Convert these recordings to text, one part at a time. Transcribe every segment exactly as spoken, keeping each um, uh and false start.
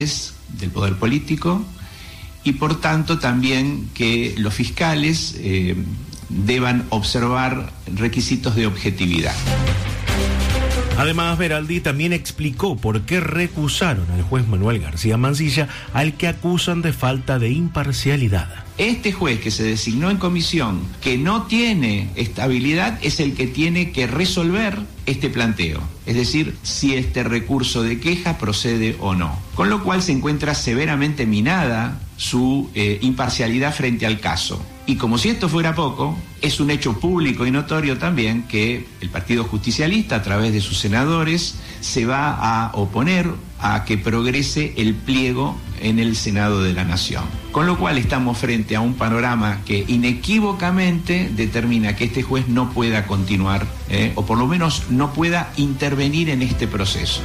del poder político y por tanto también que los fiscales eh, deban observar requisitos de objetividad. Además, Beraldi también explicó por qué recusaron al juez Manuel García Mansilla, al que acusan de falta de imparcialidad. Este juez que se designó en comisión, que no tiene estabilidad, es el que tiene que resolver este planteo, es decir, si este recurso de queja procede o no. Con lo cual se encuentra severamente minada su eh, imparcialidad frente al caso. Y como si esto fuera poco, es un hecho público y notorio también que el Partido Justicialista, a través de sus senadores, se va a oponer a que progrese el pliego en el Senado de la Nación. Con lo cual estamos frente a un panorama que inequívocamente determina que este juez no pueda continuar, eh, o por lo menos no pueda intervenir en este proceso.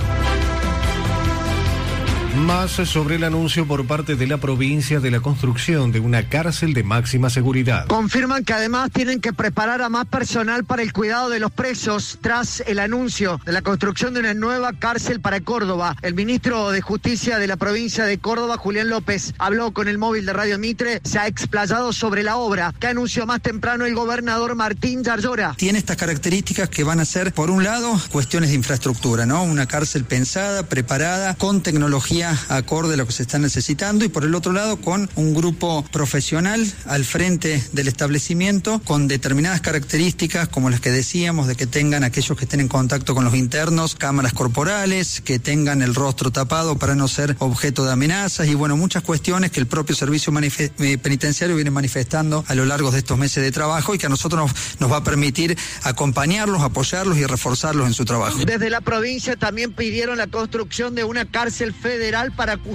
Más sobre el anuncio por parte de la provincia de la construcción de una cárcel de máxima seguridad. Confirman que además tienen que preparar a más personal para el cuidado de los presos tras el anuncio de la construcción de una nueva cárcel para Córdoba. El ministro de Justicia de la provincia de Córdoba, Julián López, habló con el móvil de Radio Mitre, se ha explayado sobre la obra que anunció más temprano el gobernador Martín Yarlora. Tiene estas características que van a ser, por un lado, cuestiones de infraestructura, ¿no? Una cárcel pensada, preparada, con tecnología acorde a lo que se está necesitando y por el otro lado con un grupo profesional al frente del establecimiento con determinadas características como las que decíamos de que tengan aquellos que estén en contacto con los internos, cámaras corporales, que tengan el rostro tapado para no ser objeto de amenazas y bueno, muchas cuestiones que el propio servicio manife- eh, penitenciario viene manifestando a lo largo de estos meses de trabajo y que a nosotros nos, nos va a permitir acompañarlos, apoyarlos y reforzarlos en su trabajo. Desde la provincia también pidieron la construcción de una cárcel federal para